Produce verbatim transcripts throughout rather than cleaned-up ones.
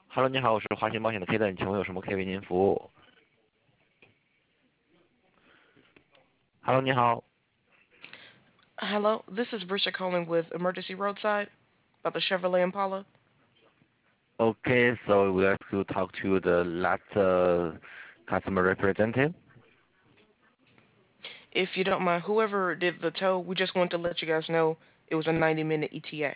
Hello，你好，我是华信保险的 Kden，请问有什么可以为您服务？Hello，你好。 Hello, this is Brisha calling with Emergency Roadside about the Chevrolet Impala. Okay, so we have to talk to the last uh, customer representative. If you don't mind, whoever did the tow, we just wanted to let you guys know it was a ninety minute E T A.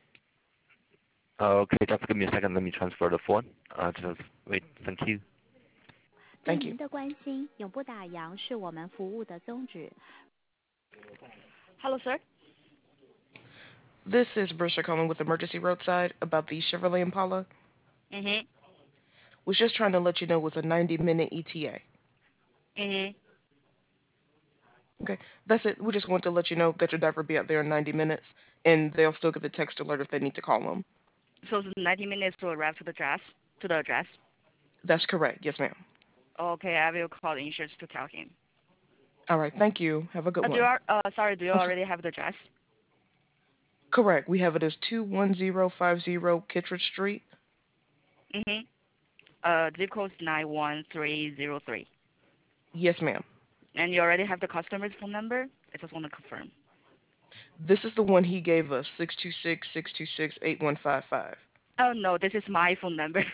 Okay, just give me a second. Let me transfer the phone. Uh, just wait. Thank you. 对 Thank you. 您的关心，永不打烊是我们服务的宗旨。Hello, sir. This is Brisha calling with Emergency Roadside about the Chevrolet Impala. Mhm. Was just trying to let you know it was a ninety minute E T A. Mhm. Okay, that's it. We just wanted to let you know that your driver will be out there in ninety minutes, and they'll still get the text alert if they need to call them. So it's ninety minutes to arrive to the address. To the address. That's correct. Yes, ma'am. Okay, I will call the insurance to tell him. All right. Thank you. Have a good Uh, do you one. al- uh sorry, do you Oh, so- already have the address? correct. We have it as two one zero five zero Kittredge Street. Mhm. Uh, zip code nine one three zero three. Yes, ma'am. And you already have the customer's phone number? I just want to confirm. This is the one he gave us, six two six, six two six, eight one five five. Oh no, this is my phone number.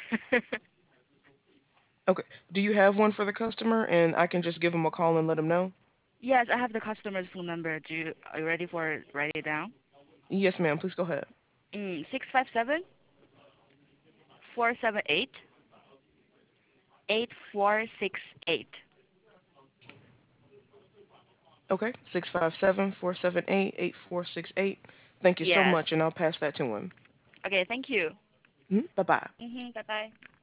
Okay. Do you have one for the customer, and I can just give him a call and let him know? Yes, I have the customer's phone number. Do you are you ready for it? Write it down. Yes, ma'am. Please go ahead. Mm, six five seven four seven eight eight four six eight. Okay. Six five seven, four seven eight, eight four six eight. Thank you so Yes. much, and I'll pass that to him. Okay, thank you. Mm-hmm. Bye bye. Mhm. Bye bye.